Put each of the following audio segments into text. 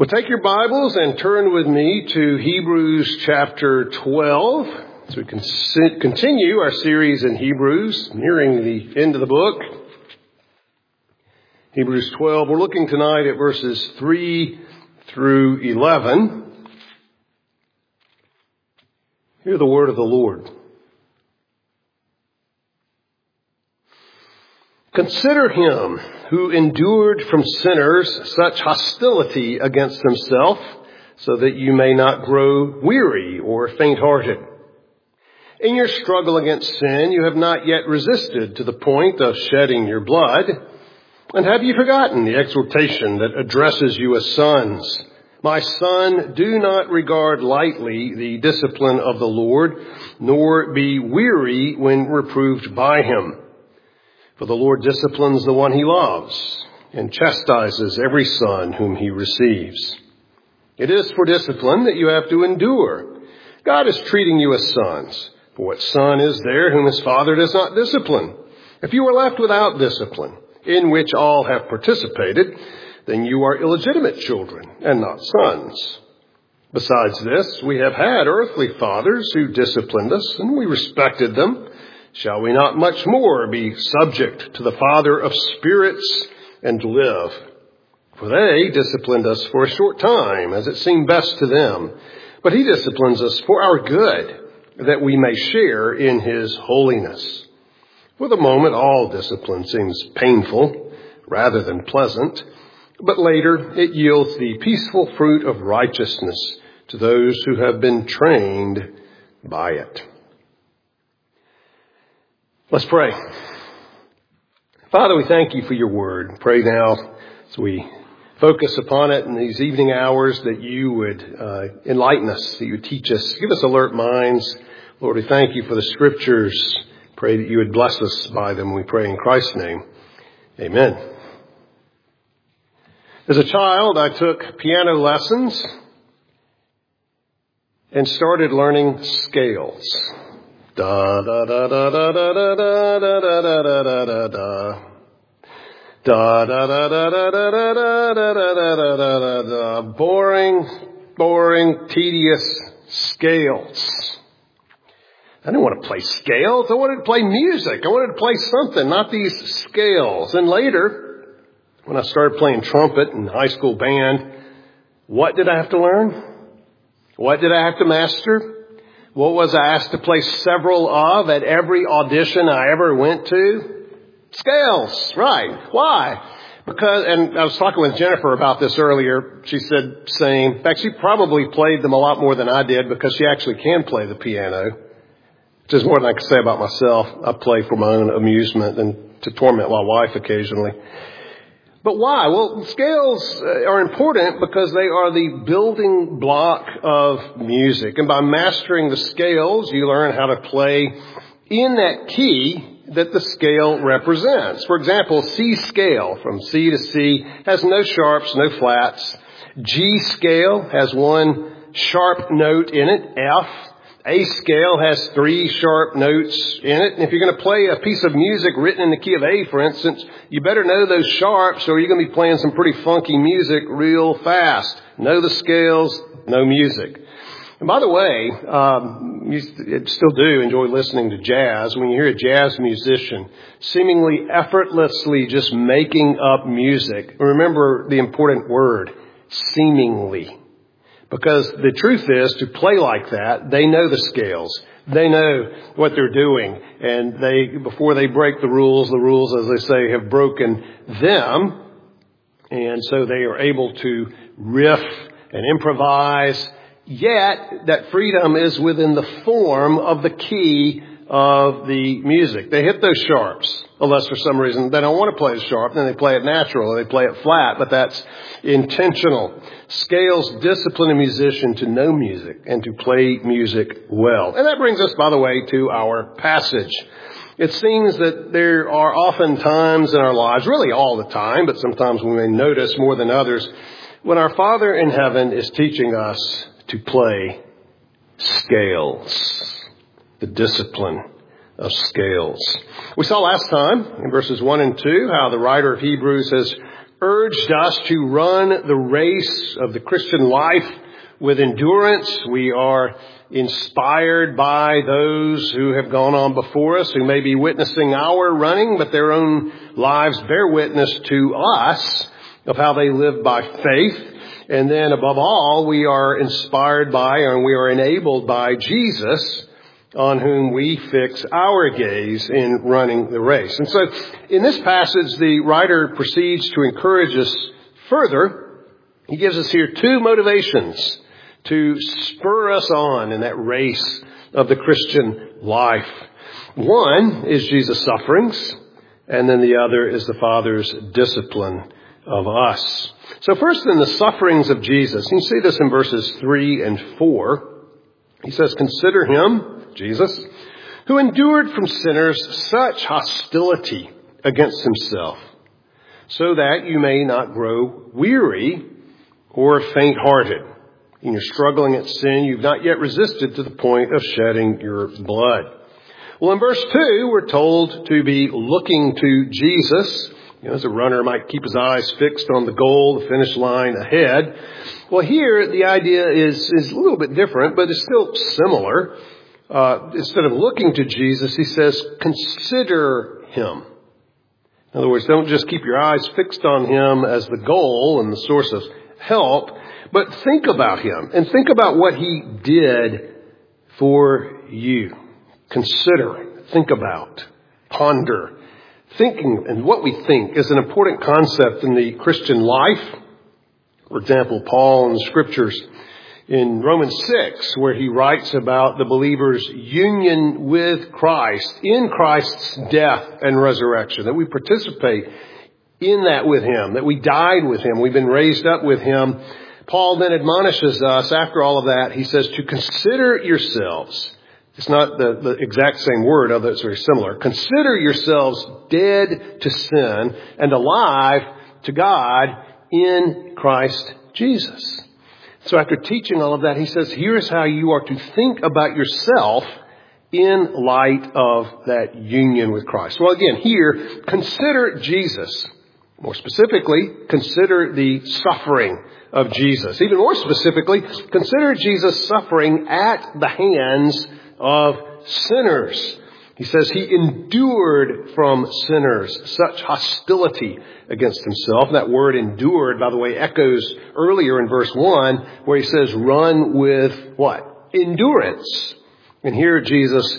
Well, take your Bibles and turn with me to Hebrews chapter 12. So we can continue our series in Hebrews, nearing the end of the book. Hebrews 12, we're looking tonight at verses 3 through 11. Hear the word of the Lord. Consider him who endured from sinners such hostility against himself, so that you may not grow weary or faint-hearted. In your struggle against sin, you have not yet resisted to the point of shedding your blood. And have you forgotten the exhortation that addresses you as sons? My son, do not regard lightly the discipline of the Lord, nor be weary when reproved by him. For the Lord disciplines the one he loves and chastises every son whom he receives. It is for discipline that you have to endure. God is treating you as sons. For what son is there whom his father does not discipline? If you are left without discipline, in which all have participated, then you are illegitimate children and not sons. Besides this, we have had earthly fathers who disciplined us, and we respected them. Shall we not much more be subject to the Father of spirits and live? For they disciplined us for a short time, as it seemed best to them. But he disciplines us for our good, that we may share in his holiness. For the moment, all discipline seems painful rather than pleasant, but later it yields the peaceful fruit of righteousness to those who have been trained by it. Let's pray. Father, we thank you for your word. Pray now as we focus upon it in these evening hours that you would enlighten us, that you would teach us, give us alert minds. Lord, we thank you for the scriptures. Pray that you would bless us by them. We pray in Christ's name. Amen. As a child, I took piano lessons and started learning scales. Da da da da da da da da da da da da da da. Da da da da da da da da da da da da. Boring, tedious scales. I didn't want to play scales. I wanted to play music. I wanted to play something, not these scales. And later, when I started playing trumpet in high school band, what did I have to learn? What did I have to master? What was I asked to play several of at every audition I ever went to? Scales, right. Why? Because, and I was talking with Jennifer about this earlier. She said, in fact, she probably played them a lot more than I did because she actually can play the piano, which is more than I can say about myself. I play for my own amusement and to torment my wife occasionally. But why? Well, scales are important because they are the building block of music. And by mastering the scales, you learn how to play in that key that the scale represents. For example, C scale, from C to C, has no sharps, no flats. G scale has one sharp note in it, F. A scale has 3 sharp notes in it. And if you're going to play a piece of music written in the key of A, for instance, you better know those sharps or you're going to be playing some pretty funky music real fast. Know the scales, know music. And by the way, you still do enjoy listening to jazz. When you hear a jazz musician seemingly effortlessly just making up music, remember the important word, seemingly. Because the truth is, to play like that, they know the scales. They know what they're doing. And before they break the rules, as they say, have broken them. And so they are able to riff and improvise. Yet, that freedom is within the form of the key of the music. They hit those sharps, unless for some reason they don't want to play it sharp, then they play it natural, or they play it flat, but that's intentional. Scales discipline a musician to know music and to play music well. And that brings us, by the way, to our passage. It seems that there are often times in our lives, really all the time, but sometimes we may notice more than others, when our Father in heaven is teaching us to play scales. The discipline of scales. We saw last time in verses 1 and 2 how the writer of Hebrews has urged us to run the race of the Christian life with endurance. We are inspired by those who have gone on before us, who may be witnessing our running, but their own lives bear witness to us of how they live by faith. And then above all, we are inspired by and we are enabled by Jesus, on whom we fix our gaze in running the race. And so in this passage, the writer proceeds to encourage us further. He gives us here two motivations to spur us on in that race of the Christian life. One is Jesus' sufferings, and then the other is the Father's discipline of us. So first, in the sufferings of Jesus, you see this in verses 3 and 4. He says, "Consider him," Jesus, "who endured from sinners such hostility against himself, so that you may not grow weary or faint-hearted. In your struggling at sin, you've not yet resisted to the point of shedding your blood." Well, in verse 2, we're told to be looking to Jesus. As a runner might keep his eyes fixed on the goal, the finish line ahead. Well, here the idea is a little bit different, but it's still similar. Instead of looking to Jesus, he says, consider him. In other words, don't just keep your eyes fixed on him as the goal and the source of help, but think about him and think about what he did for you. Consider, think about, ponder. Thinking and what we think is an important concept in the Christian life. For example, Paul in the Scriptures in Romans 6, where he writes about the believer's union with Christ in Christ's death and resurrection, that we participate in that with him, that we died with him, we've been raised up with him. Paul then admonishes us, after all of that, he says, to consider yourselves. It's not the exact same word, although it's very similar. Consider yourselves dead to sin and alive to God in Christ Jesus. So after teaching all of that, he says, here's how you are to think about yourself in light of that union with Christ. Well, again, here, consider Jesus. More specifically, consider the suffering of Jesus. Even more specifically, consider Jesus' suffering at the hands of sinners. He says he endured from sinners such hostility against himself. That word endured, by the way, echoes earlier in verse 1 where he says run with what? Endurance. And here Jesus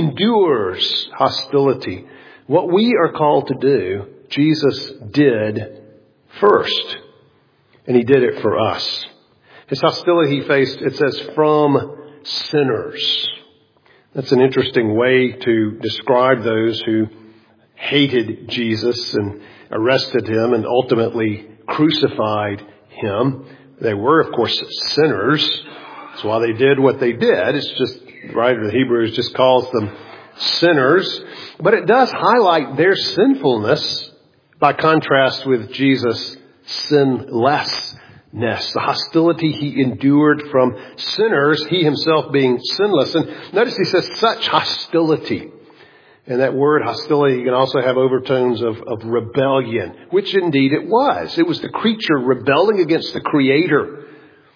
endures hostility. What we are called to do, Jesus did first. And he did it for us. His hostility he faced, it says, from sinners. That's an interesting way to describe those who hated Jesus and arrested him and ultimately crucified him. They were, of course, sinners. That's why they did what they did. It's just, the writer of the Hebrews just calls them sinners. But it does highlight their sinfulness by contrast with Jesus' sinlessness. The hostility he endured from sinners, he himself being sinless. And notice he says such hostility. And that word hostility can also have overtones of rebellion, which indeed it was. It was the creature rebelling against the Creator,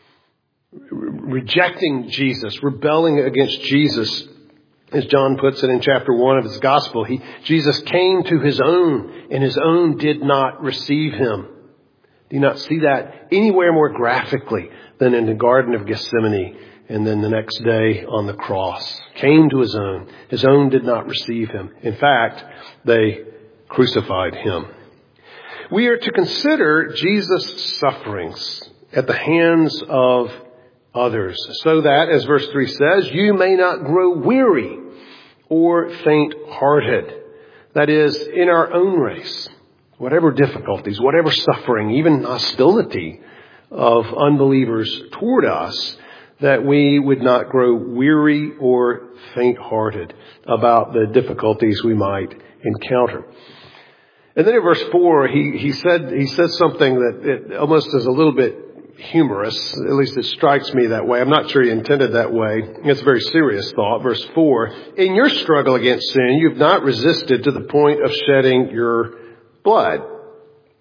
rejecting Jesus, rebelling against Jesus. As John puts it in chapter 1 of his gospel, Jesus came to his own, and his own did not receive him. Do you not see that anywhere more graphically than in the Garden of Gethsemane and then the next day on the cross? Came to his own. His own did not receive him. In fact, they crucified him. We are to consider Jesus' sufferings at the hands of others, so that, as verse 3 says, you may not grow weary or faint-hearted. That is, in our own race. Whatever difficulties, whatever suffering, even hostility of unbelievers toward us, that we would not grow weary or faint-hearted about the difficulties we might encounter. And then in verse 4, he says something that it almost is a little bit humorous. At least it strikes me that way. I'm not sure he intended that way. It's a very serious thought. Verse 4, in your struggle against sin, you've not resisted to the point of shedding your blood.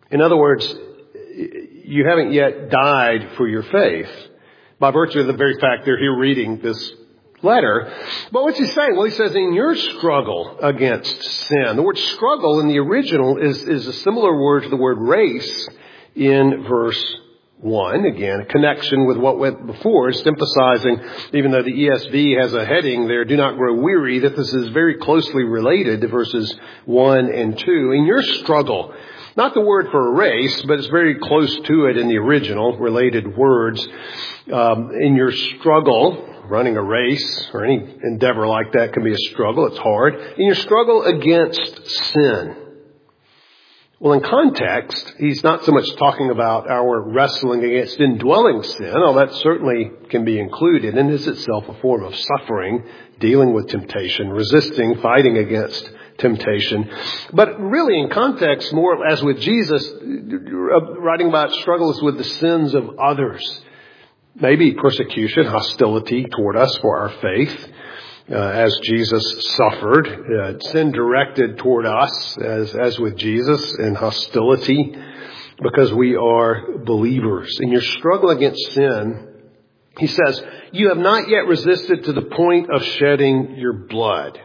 In other words, you haven't yet died for your faith by virtue of the very fact they're here reading this letter. But what's he saying? Well, he says in your struggle against sin. The word struggle in the original is a similar word to the word race in verse 1. Again, a connection with what went before, just emphasizing, even though the ESV has a heading there, do not grow weary, that this is very closely related to verses 1 and 2. In your struggle, not the word for a race, but it's very close to it in the original, related words. In your struggle, running a race or any endeavor like that can be a struggle. It's hard. In your struggle against sin. Well, in context, he's not so much talking about our wrestling against indwelling sin, although that certainly can be included and is itself a form of suffering, dealing with temptation, resisting, fighting against temptation. But really in context, more as with Jesus, writing about struggles with the sins of others. Maybe persecution, hostility toward us for our faith, as Jesus suffered, sin directed toward us as with Jesus, and hostility because we are believers. In your struggle against sin, he says, you have not yet resisted to the point of shedding your blood.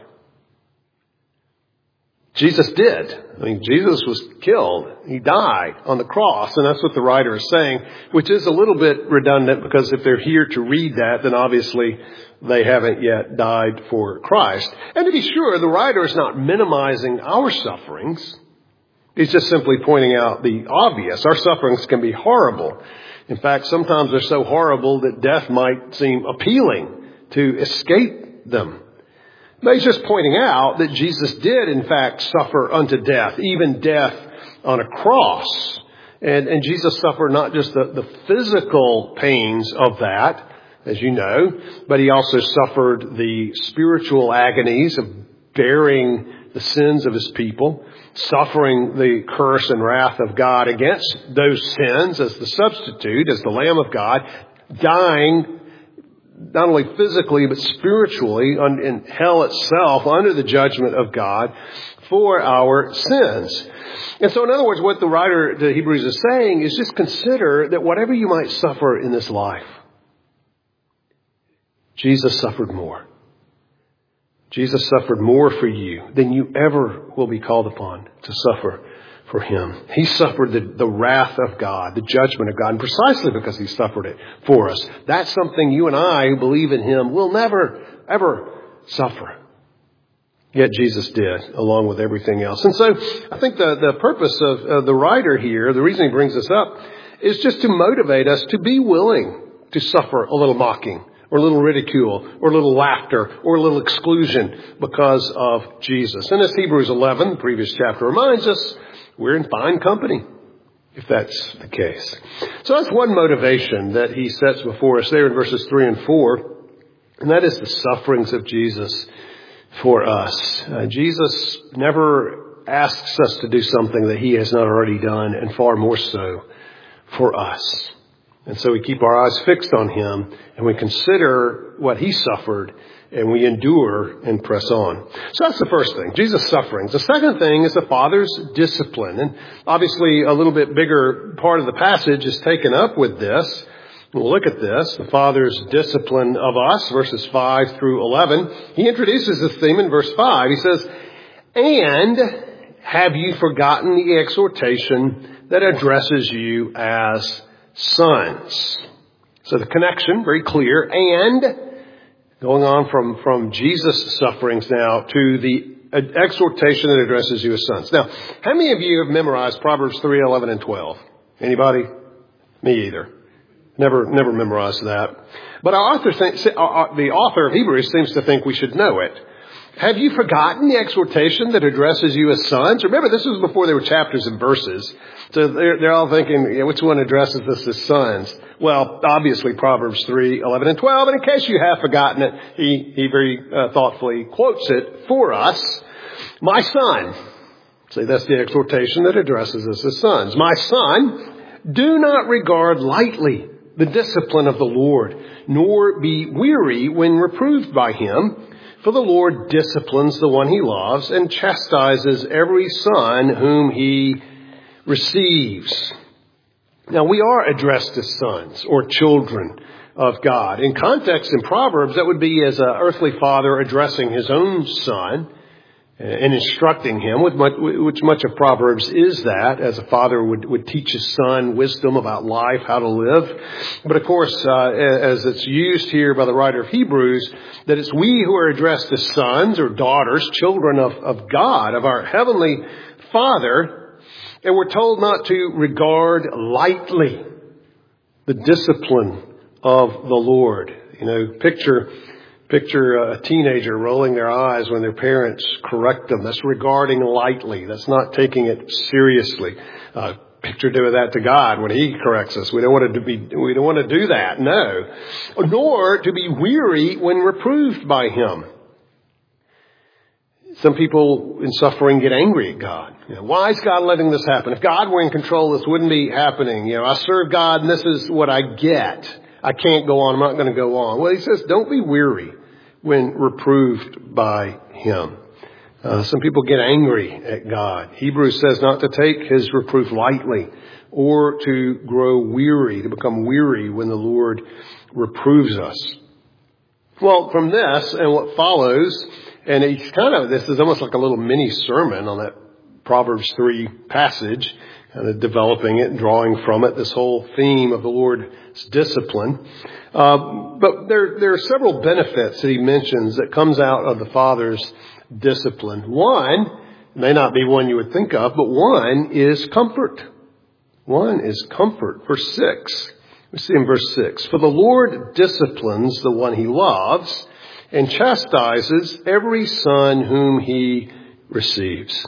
Jesus did. I mean, Jesus was killed. He died on the cross. And that's what the writer is saying, which is a little bit redundant because if they're here to read that, then obviously they haven't yet died for Christ. And to be sure, the writer is not minimizing our sufferings. He's just simply pointing out the obvious. Our sufferings can be horrible. In fact, sometimes they're so horrible that death might seem appealing to escape them. But he's just pointing out that Jesus did, in fact, suffer unto death, even death on a cross. And Jesus suffered not just the physical pains of that, as you know, but he also suffered the spiritual agonies of bearing the sins of his people, suffering the curse and wrath of God against those sins as the substitute, as the Lamb of God, dying not only physically, but spiritually in hell itself under the judgment of God for our sins. And so in other words, what the writer to Hebrews is saying is just consider that whatever you might suffer in this life, Jesus suffered more. Jesus suffered more for you than you ever will be called upon to suffer for him. He suffered the wrath of God, the judgment of God, and precisely because he suffered it for us. That's something you and I who believe in him will never, ever suffer. Yet Jesus did, along with everything else. And so I think the purpose of the writer here, the reason he brings this up, is just to motivate us to be willing to suffer a little mocking, or a little ridicule, or a little laughter, or a little exclusion because of Jesus. And as Hebrews 11, the previous chapter, reminds us, we're in fine company, if that's the case. So that's one motivation that he sets before us there in verses 3 and 4, and that is the sufferings of Jesus for us. Jesus never asks us to do something that he has not already done, and far more so for us. And so we keep our eyes fixed on him, and we consider what he suffered, and we endure and press on. So that's the first thing, Jesus' sufferings. The second thing is the Father's discipline. And obviously a little bit bigger part of the passage is taken up with this. We'll look at this, the Father's discipline of us, verses 5 through 11. He introduces this theme in verse 5. He says, and have you forgotten the exhortation that addresses you as sons? So the connection, very clear, and going on from Jesus' sufferings now to the exhortation that addresses you as sons. Now, how many of you have memorized Proverbs 3, 11, and 12? Anybody? Me either. Never memorized that. But the author of Hebrews seems to think we should know it. Have you forgotten the exhortation that addresses you as sons? Remember, this was before there were chapters and verses. So they're all thinking, which one addresses this as sons? Well, obviously Proverbs 3, 11, and 12. And in case you have forgotten it, he very thoughtfully quotes it for us. My son. See, that's the exhortation that addresses us as sons. My son, do not regard lightly the discipline of the Lord, nor be weary when reproved by him. For the Lord disciplines the one he loves and chastises every son whom he receives. Now, we are addressed as sons or children of God. In context in Proverbs, that would be as an earthly father addressing his own son and instructing him, which much of Proverbs is that, as a father would teach his son wisdom about life, how to live. But of course, as it's used here by the writer of Hebrews, that it's we who are addressed as sons or daughters, children of God, of our heavenly Father, and we're told not to regard lightly the discipline of the Lord. You know, picture a teenager rolling their eyes when their parents correct them. That's regarding lightly. That's not taking it seriously. Picture doing that to God when He corrects us. We don't want to do that. No. Nor to be weary when reproved by Him. Some people in suffering get angry at God. You know, why is God letting this happen? If God were in control, this wouldn't be happening. You know, I serve God and this is what I get. I can't go on. I'm not going to go on. Well, He says, don't be weary when reproved by Him. Some people get angry at God. Hebrews says not to take His reproof lightly or to grow weary, to become weary when the Lord reproves us. Well, from this and what follows, and this is almost like a little mini sermon on that Proverbs 3 passage, kind of developing it and drawing from it this whole theme of the Lord's discipline. But there are several benefits that he mentions that comes out of the Father's discipline. One, may not be one you would think of, but one is comfort. One is comfort. Verse 6. We see in verse 6. For the Lord disciplines the one He loves and chastises every son whom He receives.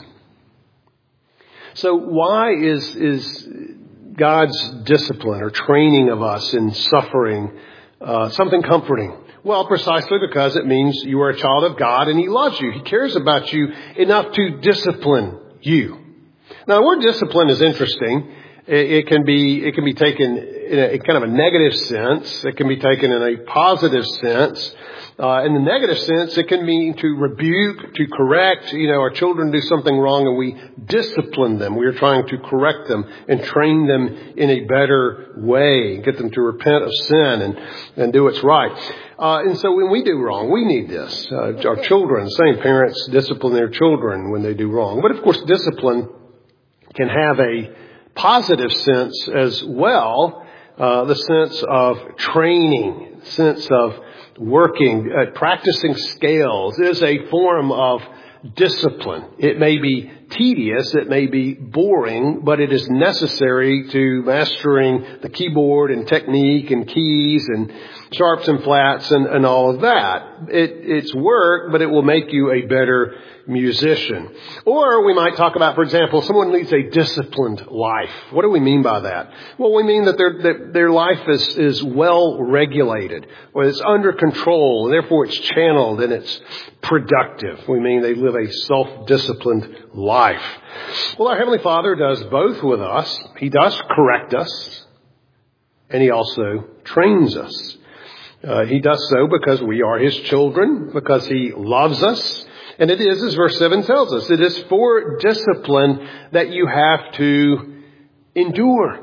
So why is God's discipline or training of us in suffering something comforting? Well, precisely because it means you are a child of God and He loves you. He cares about you enough to discipline you. Now, the word discipline is interesting. It can be taken in a kind of a negative sense. It can be taken in a positive sense. In the negative sense, it can mean to rebuke, to correct. You know, our children do something wrong and we discipline them. We are trying to correct them and train them in a better way, get them to repent of sin and do what's right. And so when we do wrong, we need this. Our children, same parents discipline their children when they do wrong. But of course, discipline can have a positive sense as well, the sense of training, sense of working, practicing scales is a form of discipline. It may be tedious, it may be boring, but it is necessary to mastering the keyboard and technique and keys and sharps and flats and all of that. It's work, but it will make you a better musician. Or we might talk about, for example, someone leads a disciplined life. What do we mean by that? Well, we mean that their life is well regulated, or it's under control, and therefore it's channeled and it's productive. We mean they live a self-disciplined life. Well, our Heavenly Father does both with us. He does correct us, and He also trains us. He does so because we are His children, because He loves us. And it is, as verse 7 tells us, it is for discipline that you have to endure.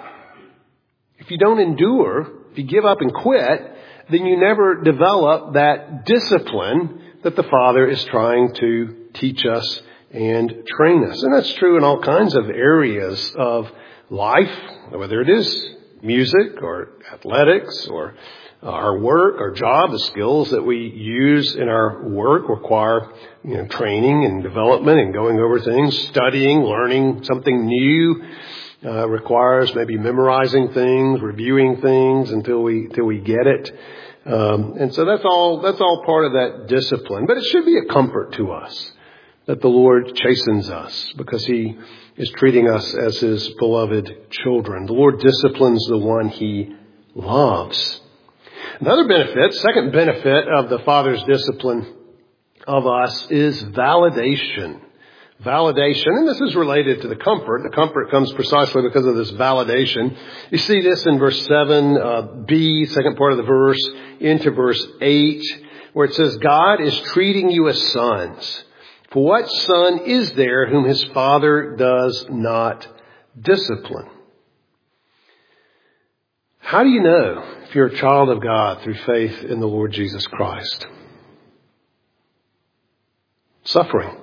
If you don't endure, if you give up and quit, then you never develop that discipline that the Father is trying to teach us and train us. And that's true in all kinds of areas of life, whether it is music or athletics or our work, our job, the skills that we use in our work require, training and development and going over things, studying, learning something new, requires maybe memorizing things, reviewing things until we get it. And so that's all part of that discipline. But it should be a comfort to us that the Lord chastens us because He is treating us as His beloved children. The Lord disciplines the one He loves. Another benefit, second benefit of the Father's discipline of us is validation. Validation, and this is related to the comfort. The comfort comes precisely because of this validation. You see this in verse 7b, second part of the verse, into verse 8, where it says, God is treating you as sons. For what son is there whom his father does not discipline. How do you know if you're a child of God through faith in the Lord Jesus Christ? Suffering.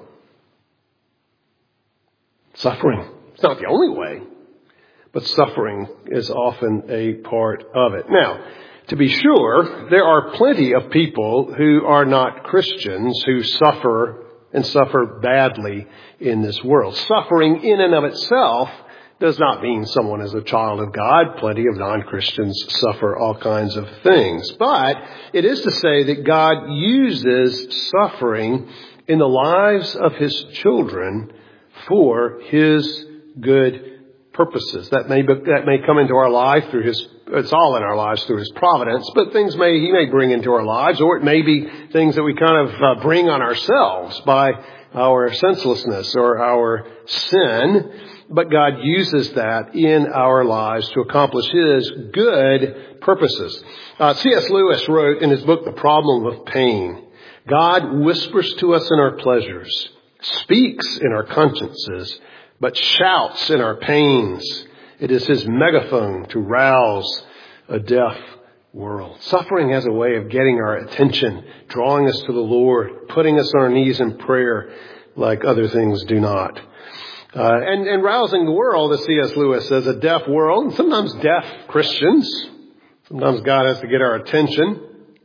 Suffering. It's not the only way, but suffering is often a part of it. Now, to be sure, there are plenty of people who are not Christians who suffer and suffer badly in this world. Suffering in and of itself does not mean someone is a child of God. Plenty of non-Christians suffer all kinds of things. But it is to say that God uses suffering in the lives of His children for His good purposes. That may come into our life through it's all in our lives through His providence, but He may bring into our lives, or it may be things that we kind of bring on ourselves by our senselessness or our sin. But God uses that in our lives to accomplish His good purposes. C.S. Lewis wrote in his book, The Problem of Pain, God whispers to us in our pleasures, speaks in our consciences, but shouts in our pains. It is His megaphone to rouse a deaf world. Suffering has a way of getting our attention, drawing us to the Lord, putting us on our knees in prayer like other things do not. And rousing the world, as C.S. Lewis says, a deaf world, and sometimes deaf Christians. Sometimes God has to get our attention.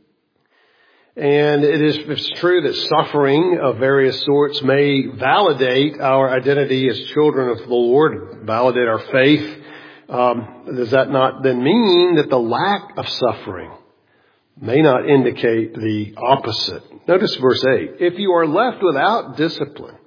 And it's true that suffering of various sorts may validate our identity as children of the Lord, validate our faith. Does that not then mean that the lack of suffering may not indicate the opposite? Notice verse 8. If you are left without discipline,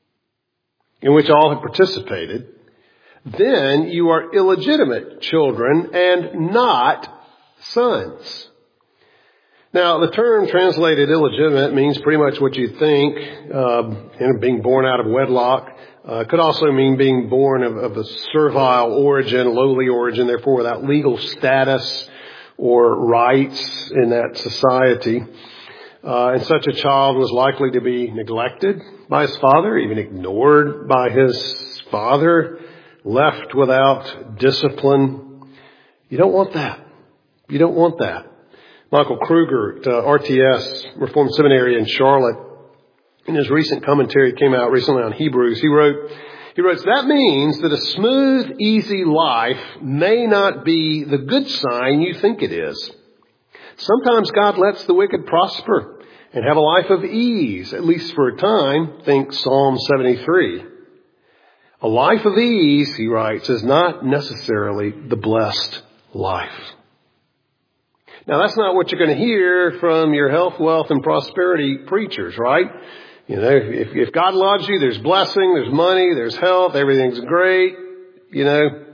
in which all have participated, then you are illegitimate children and not sons. Now, the term translated illegitimate means pretty much what you think, being born out of wedlock. Could also mean being born of a servile origin, lowly origin, therefore without legal status or rights in that society. And such a child was likely to be neglected by his father, even ignored by his father, left without discipline. You don't want that. You don't want that. Michael Kruger at RTS, Reformed Seminary in Charlotte, in his recent commentary came out recently on Hebrews, he wrote, that means that a smooth, easy life may not be the good sign you think it is. Sometimes God lets the wicked prosper and have a life of ease, at least for a time. Think Psalm 73. A life of ease, he writes, is not necessarily the blessed life. Now, that's not what you're going to hear from your health, wealth, and prosperity preachers, right? You know, if God loves you, there's blessing, there's money, there's health, everything's great, you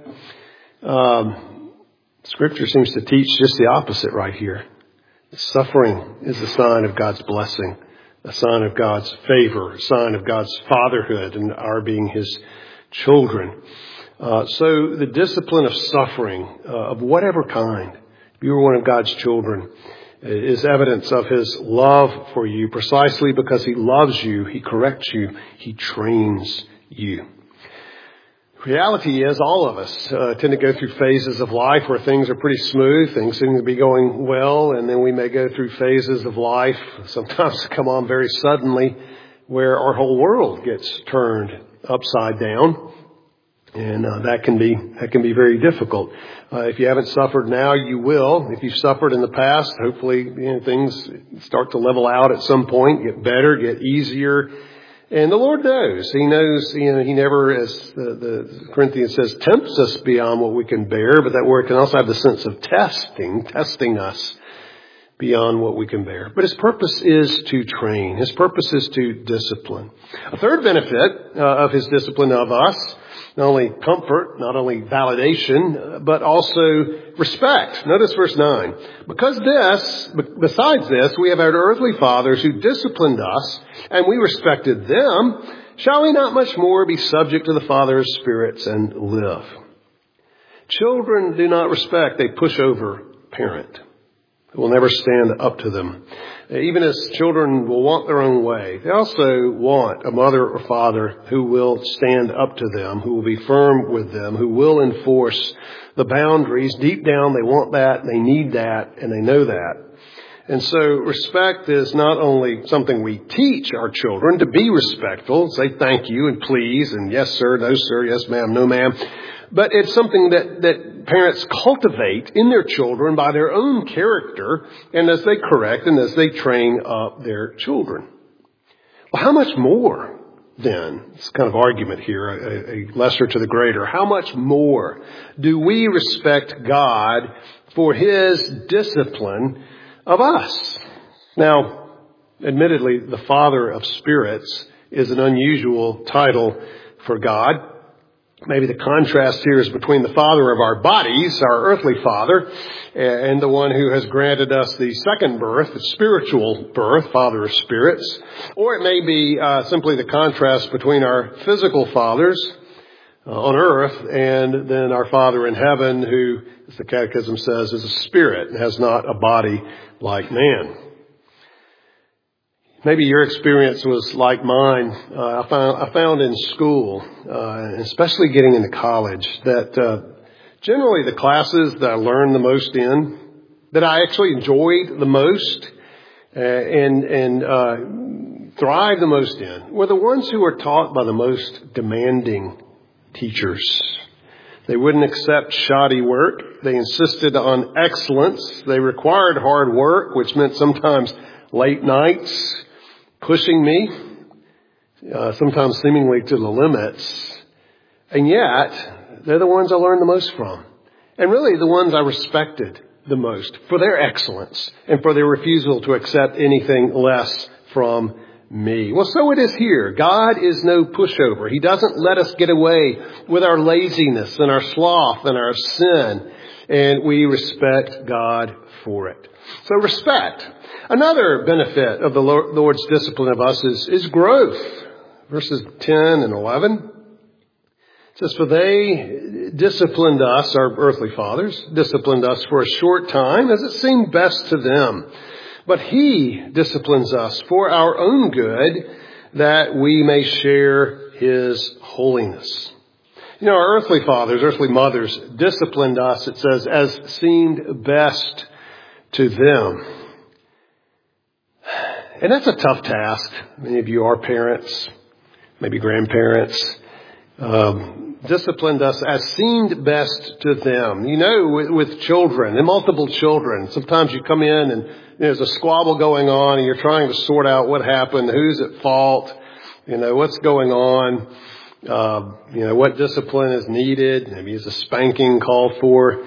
know. Scripture seems to teach just the opposite right here. Suffering is a sign of God's blessing, a sign of God's favor, a sign of God's fatherhood and our being His children. So the discipline of suffering of whatever kind, if you were one of God's children, is evidence of His love for you. Precisely because He loves you, He corrects you, He trains you. Reality is all of us tend to go through phases of life where things are pretty smooth, things seem to be going well, and then we may go through phases of life, sometimes come on very suddenly, where our whole world gets turned upside down. And that can be very difficult. If you haven't suffered now, you will. If you've suffered in the past, hopefully things start to level out at some point, get better, get easier. And the Lord knows. He knows, He never, as the Corinthians says, tempts us beyond what we can bear. But that word can also have the sense of testing us beyond what we can bear. But His purpose is to train. His purpose is to discipline. A third benefit of His discipline of us, not only comfort, not only validation, but also respect. Notice verse 9. Besides this, we have had earthly fathers who disciplined us, and we respected them. Shall we not much more be subject to the Father of spirits and live? Children do not respect a pushover parent. who will never stand up to them. Even as children will want their own way, they also want a mother or father who will stand up to them, who will be firm with them, who will enforce the boundaries. Deep down, they want that, they need that, and they know that. And so respect is not only something we teach our children to be respectful, say thank you and please and yes sir, no sir, yes ma'am, no ma'am. But it's something that parents cultivate in their children by their own character and as they correct and as they train up their children. Well, how much more then? It's kind of argument here, a lesser to the greater. How much more do we respect God for His discipline of us? Now, admittedly, the Father of Spirits is an unusual title for God. Maybe the contrast here is between the Father of our bodies, our earthly Father, and the one who has granted us the second birth, the spiritual birth, Father of Spirits. Or it may be simply the contrast between our physical fathers on earth and then our Father in heaven, who, as the Catechism says, is a spirit and has not a body like man. Maybe your experience was like mine. I found in school, especially getting into college, that generally the classes that I learned the most in, that I actually enjoyed the most and thrived the most in, were the ones who were taught by the most demanding teachers. They wouldn't accept shoddy work. They insisted on excellence. They required hard work, which meant sometimes late nights, pushing me, sometimes seemingly to the limits. And yet, they're the ones I learned the most from. And really the ones I respected the most for their excellence and for their refusal to accept anything less from me. Well, so it is here. God is no pushover. He doesn't let us get away with our laziness and our sloth and our sin. And we respect God for it. So respect. Another benefit of the Lord's discipline of us is growth. Verses 10 and 11. It says, for they disciplined us, our earthly fathers, disciplined us for a short time as it seemed best to them. But He disciplines us for our own good, that we may share His holiness. You know, our earthly fathers, earthly mothers disciplined us, it says, as seemed best to them. And that's a tough task. Many of you are parents, maybe grandparents. Disciplined us as seemed best to them. You know, with children and multiple children, sometimes you come in and there's a squabble going on and you're trying to sort out what happened, who's at fault, what's going on, what discipline is needed. Maybe is a spanking called for.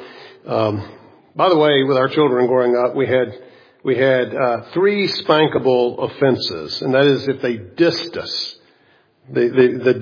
By the way, with our children growing up, we had 3 spankable offenses, and that is if they dissed us. The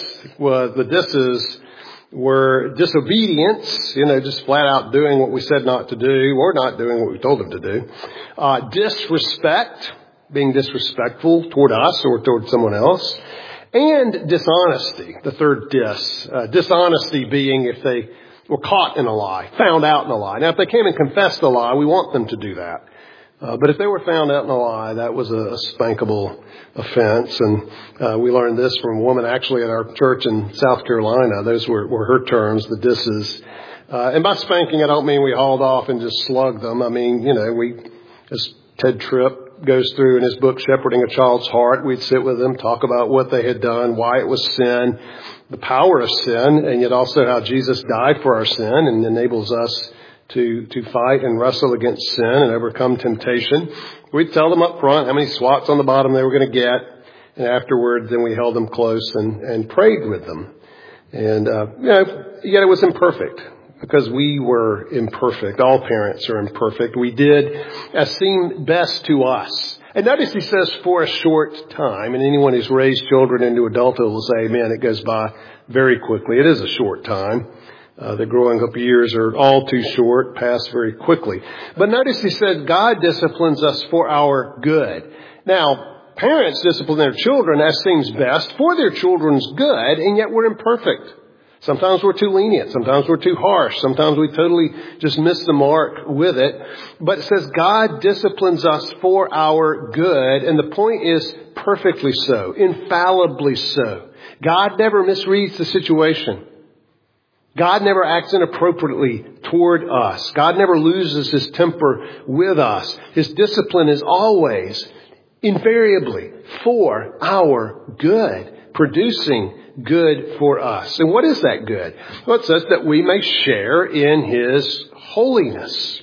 disses were disobedience, just flat out doing what we said not to do or not doing what we told them to do. Disrespect, being disrespectful toward us or toward someone else. And dishonesty, the third dishonesty being if they were caught in a lie, found out in a lie. Now, if they came and confessed the lie, we want them to do that. But if they were found out in a lie, that was a spankable offense. And we learned this from a woman actually at our church in South Carolina. Those were her terms, the disses. And by spanking, I don't mean we hauled off and just slugged them. I mean, as Ted Tripp goes through in his book, Shepherding a Child's Heart, we'd sit with them, talk about what they had done, why it was sin, the power of sin, and yet also how Jesus died for our sin and enables us to fight and wrestle against sin and overcome temptation. We'd tell them up front how many swats on the bottom they were going to get. And afterward, then we held them close and prayed with them. And, yet it was imperfect because we were imperfect. All parents are imperfect. We did as seemed best to us. And notice he says for a short time. And anyone who's raised children into adulthood will say, man, it goes by very quickly. It is a short time. The growing up years are all too short, pass very quickly. But notice he said God disciplines us for our good. Now, parents discipline their children as seems best for their children's good, and yet we're imperfect. Sometimes we're too lenient. Sometimes we're too harsh. Sometimes we totally just miss the mark with it. But it says God disciplines us for our good. And the point is perfectly so, infallibly so. God never misreads the situation. God never acts inappropriately toward us. God never loses his temper with us. His discipline is always, invariably, for our good, producing good for us. And what is that good? Well, it says that we may share in his holiness.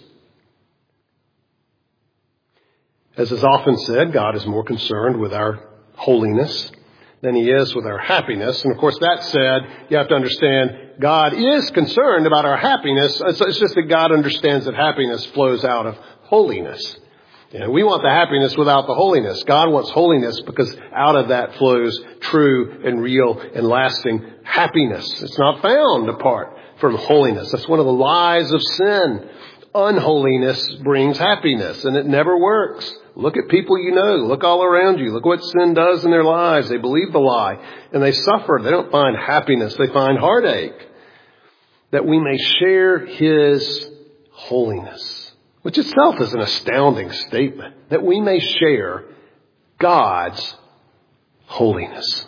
As is often said, God is more concerned with our holiness than he is with our happiness. And of course, that said, you have to understand God is concerned about our happiness. It's just that God understands that happiness flows out of holiness. We want the happiness without the holiness. God wants holiness because out of that flows true and real and lasting happiness. It's not found apart from holiness. That's one of the lies of sin. Unholiness brings happiness, and it never works. Look at people you know. Look all around you. Look what sin does in their lives. They believe the lie, and they suffer. They don't find happiness. They find heartache. That we may share his holiness, which itself is an astounding statement. That we may share God's holiness.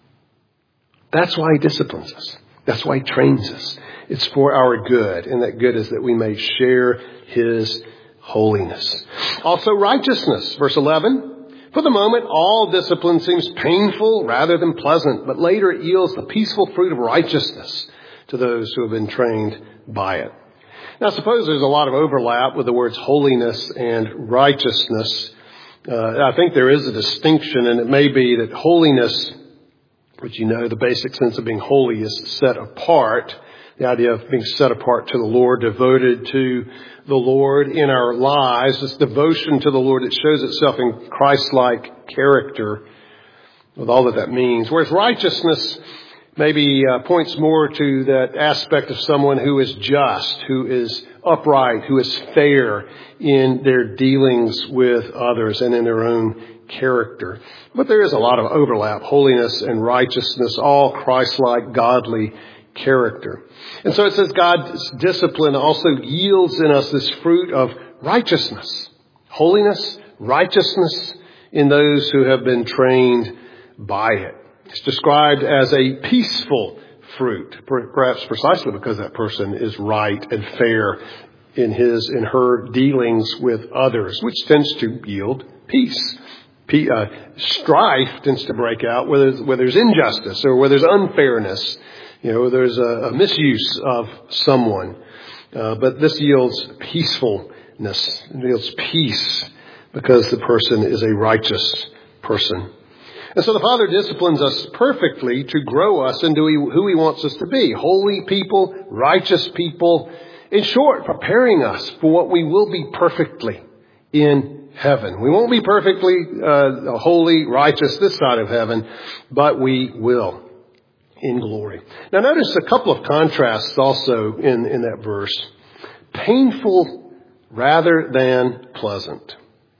That's why he disciplines us. That's why he trains us. It's for our good, and that good is that we may share his holiness. Also righteousness, verse 11. For the moment, all discipline seems painful rather than pleasant, but later it yields the peaceful fruit of righteousness to those who have been trained by it. Now, suppose there's a lot of overlap with the words holiness and righteousness. I think there is a distinction, and it may be that holiness, which you know, the basic sense of being holy is set apart. The idea of being set apart to the Lord, devoted to the Lord in our lives. This devotion to the Lord, it shows itself in Christ-like character with all that means. Whereas righteousness maybe points more to that aspect of someone who is just, who is upright, who is fair in their dealings with others and in their own character. But there is a lot of overlap, holiness and righteousness, all Christ-like, godly character. And so it says God's discipline also yields in us this fruit of righteousness, holiness, righteousness in those who have been trained by it. It's described as a peaceful fruit, perhaps precisely because that person is right and fair in his and her dealings with others, which tends to yield peace. Strife tends to break out where there's injustice or where there's unfairness. There's a misuse of someone. But this yields peacefulness. It yields peace because the person is a righteous person. And so the Father disciplines us perfectly to grow us into who he wants us to be. Holy people, righteous people. In short, preparing us for what we will be perfectly in heaven. We won't be perfectly holy, righteous this side of heaven, but we will in glory. Now notice a couple of contrasts also in that verse. Painful rather than pleasant.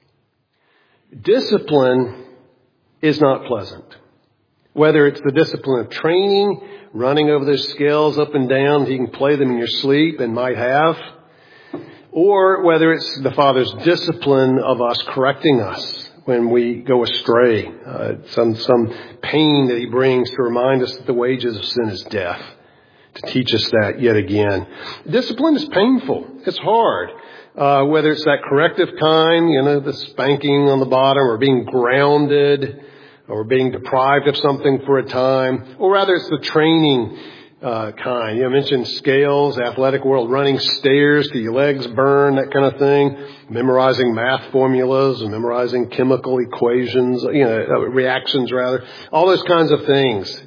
Discipline is not pleasant. Whether it's the discipline of training, running over those scales up and down, you can play them in your sleep and might have, or whether it's the Father's discipline of us correcting us when we go astray, some pain that he brings to remind us that the wages of sin is death, to teach us that yet again. Discipline is painful. It's hard. Whether it's that corrective kind, the spanking on the bottom, or being grounded, or being deprived of something for a time, or rather it's the training kind. I mentioned scales, athletic world, running stairs till your legs burn, that kind of thing, memorizing math formulas and memorizing chemical equations, reactions rather, all those kinds of things.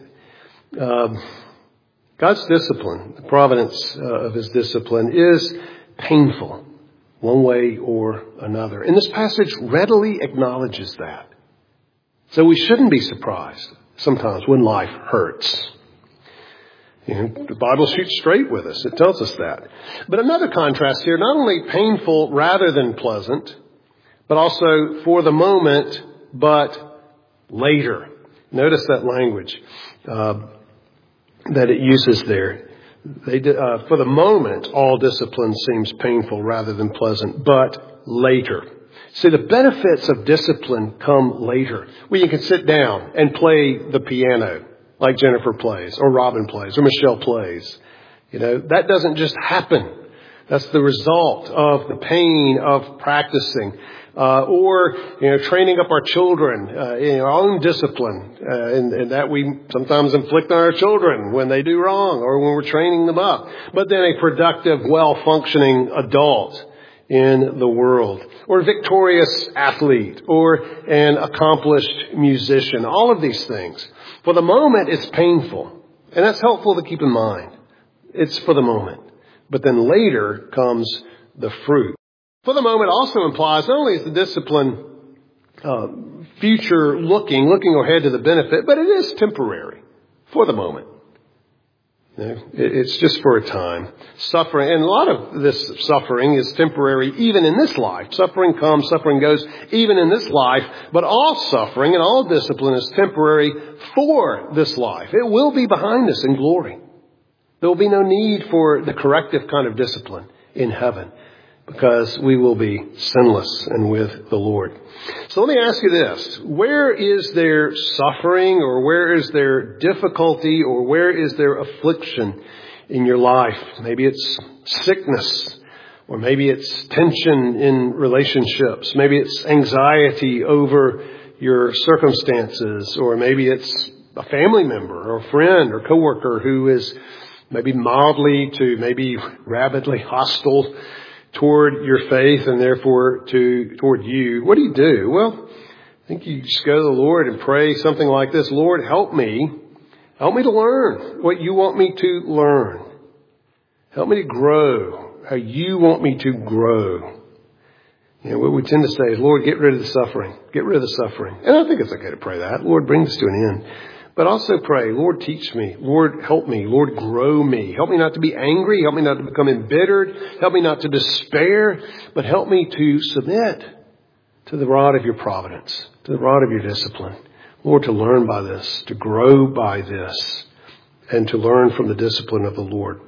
God's discipline, the providence of his discipline is painful one way or another. And this passage readily acknowledges that. So we shouldn't be surprised sometimes when life hurts. The Bible shoots straight with us. It tells us that. But another contrast here, not only painful rather than pleasant, but also for the moment, but later. Notice that language. that it uses there. For the moment, all discipline seems painful rather than pleasant, but later. See, the benefits of discipline come later. When you can sit down and play the piano like Jennifer plays, or Robin plays, or Michelle plays. That doesn't just happen. That's the result of the pain of practicing. Or training up our children in our own discipline, and that we sometimes inflict on our children when they do wrong or when we're training them up. But then a productive, well-functioning adult in the world, or a victorious athlete, or an accomplished musician. All of these things. For the moment, it's painful, and that's helpful to keep in mind. It's for the moment. But then later comes the fruit. For the moment also implies not only is the discipline future looking ahead to the benefit, but it is temporary for the moment. It's just for a time. Suffering, and a lot of this suffering is temporary even in this life. Suffering comes, suffering goes, even in this life. But all suffering and all discipline is temporary for this life. It will be behind us in glory. There will be no need for the corrective kind of discipline in heaven, because we will be sinless and with the Lord. So let me ask you this. Where is there suffering, or where is there difficulty, or where is there affliction in your life? Maybe it's sickness, or maybe it's tension in relationships. Maybe it's anxiety over your circumstances, or maybe it's a family member or a friend or coworker who is maybe mildly to maybe rabidly hostile toward your faith and therefore toward you. What do? Well, I think you just go to the Lord and pray something like this. Lord, help me. Help me to learn what you want me to learn. Help me to grow how you want me to grow. What we tend to say is, Lord, get rid of the suffering. Get rid of the suffering. And I think it's okay to pray that. Lord, bring this to an end. But also pray, Lord, teach me. Lord, help me. Lord, grow me. Help me not to be angry. Help me not to become embittered. Help me not to despair. But help me to submit to the rod of your providence, to the rod of your discipline. Lord, to learn by this, to grow by this, and to learn from the discipline of the Lord.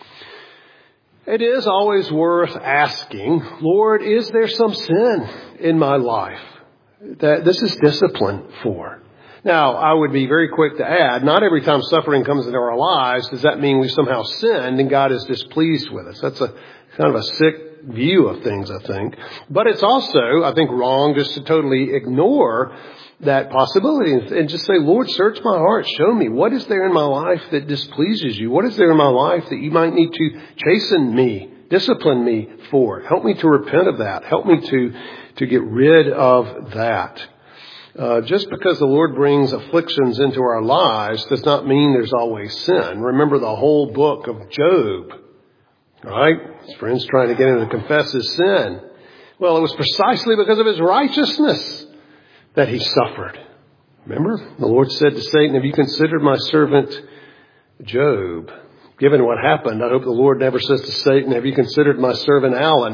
It is always worth asking, Lord, is there some sin in my life that this is discipline for? Now, I would be very quick to add, not every time suffering comes into our lives does that mean we somehow sinned and God is displeased with us. That's a kind of a sick view of things, I think. But it's also, I think, wrong just to totally ignore that possibility and just say, Lord, search my heart. Show me, what is there in my life that displeases you? What is there in my life that you might need to chasten me, discipline me for? Help me to repent of that. Help me to get rid of that. Just because the Lord brings afflictions into our lives does not mean there's always sin. Remember the whole book of Job, right? His friends trying to get him to confess his sin. Well, it was precisely because of his righteousness that he suffered. Remember, the Lord said to Satan, have you considered my servant Job? Given what happened, I hope the Lord never says to Satan, have you considered my servant Alan?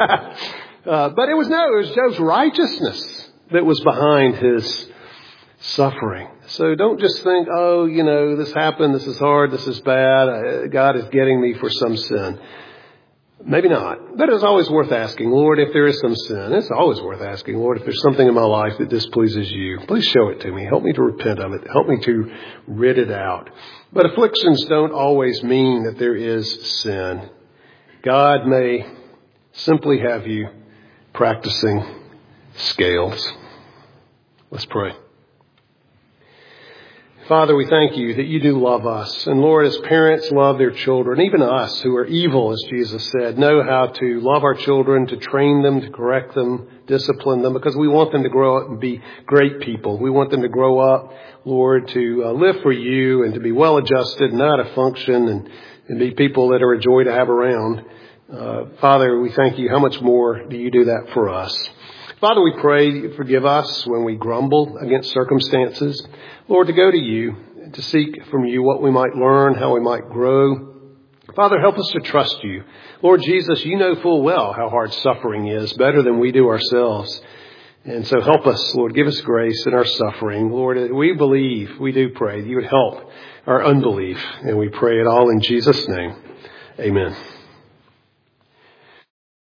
But it was Job's righteousness that was behind his suffering. So don't just think, this happened, this is hard, this is bad, God is getting me for some sin. Maybe not. But it's always worth asking, Lord, if there is some sin. It's always worth asking, Lord, if there's something in my life that displeases you, please show it to me. Help me to repent of it. Help me to rid it out. But afflictions don't always mean that there is sin. God may simply have you practicing scales. Let's pray. Father, we thank you that you do love us. And Lord, as parents love their children, even us who are evil, as Jesus said, know how to love our children, to train them, to correct them, discipline them, because we want them to grow up and be great people. We want them to grow up, Lord, to live for you and to be well-adjusted and out of function and be people that are a joy to have around. Father, we thank you. How much more do you do that for us? Father, we pray that you forgive us when we grumble against circumstances. Lord, to go to you, to seek from you what we might learn, how we might grow. Father, help us to trust you. Lord Jesus, you know full well how hard suffering is, better than we do ourselves. And so help us, Lord, give us grace in our suffering. Lord, we believe, we do pray that you would help our unbelief. And we pray it all in Jesus' name. Amen.